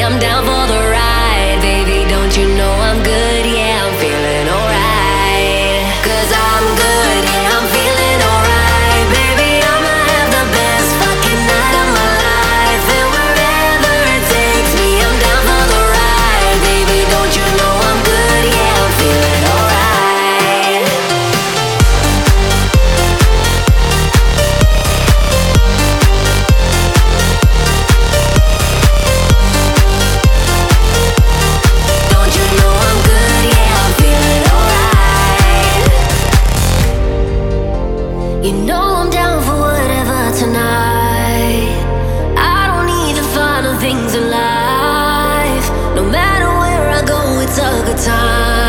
I'm down for the ride. Baby, don't you know I'm good? Yeah, I'm feeling alright. 'Cause I'm good, yeah, I'm feeling alright. Baby, I'ma have the best fucking night of my life. And wherever it takes me, I'm down for the ride. Baby, don't you know I'm good? Yeah, I'm feeling alright. Don't you know I'm good? Yeah, I'm feeling alright. You know I'm down for whatever tonight. I don't need the final things in life. No matter where I go, it's a good time.